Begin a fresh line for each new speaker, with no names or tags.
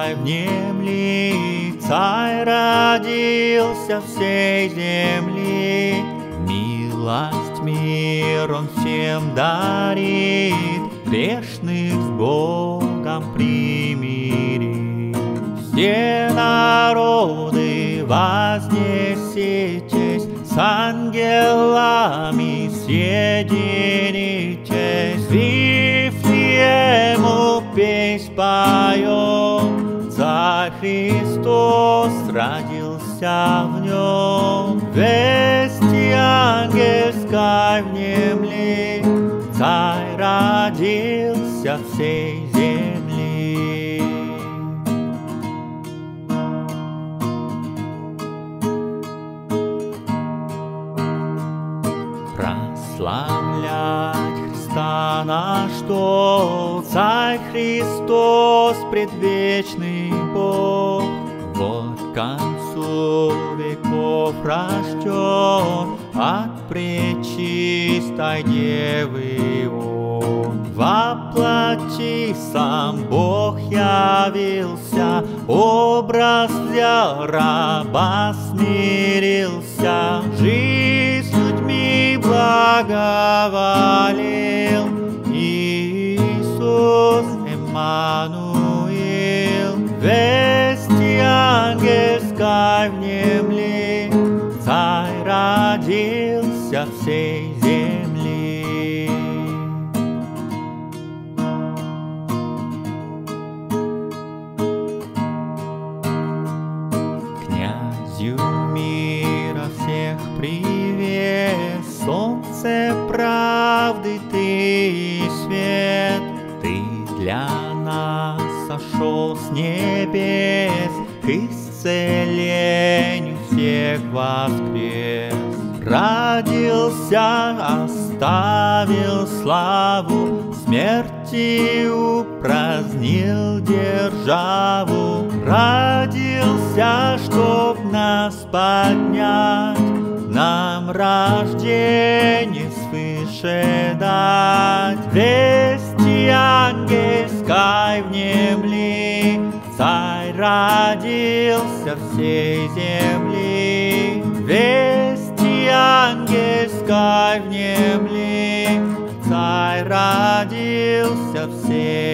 ангельской внемли, Царь родился всей земли. Милость мир Он всем дарит, грешных с Богом примирит. Все народы вознеситесь, с ангелами соединитесь. Вифлеему песнь поем, Царь Христос родился в нем. Вести ангельской внемли, Царь родился всей земли. Прославлять Христа наш Бог, Царь Христос, предвечный Бог. Вот к концу веков рожден от пречистой Девы Он. Во плоти сам Бог явился, образ взял, раба смирился, жизнь с людьми благоволил. Иисус Эммануил, вести ангельской внемли, Царь родился всей земли. Князю мира всех привет, солнце правды ты и свет. Ты для нас сошел с небес, к исцелению всех воскрес. Родился, оставил славу, смерти упразднил державу. Родился, чтоб нас поднять, нам рождение свыше дать. Вести ангельской внемли, Царь родился всей земли. Вести ангельской внемли, Царь родился всей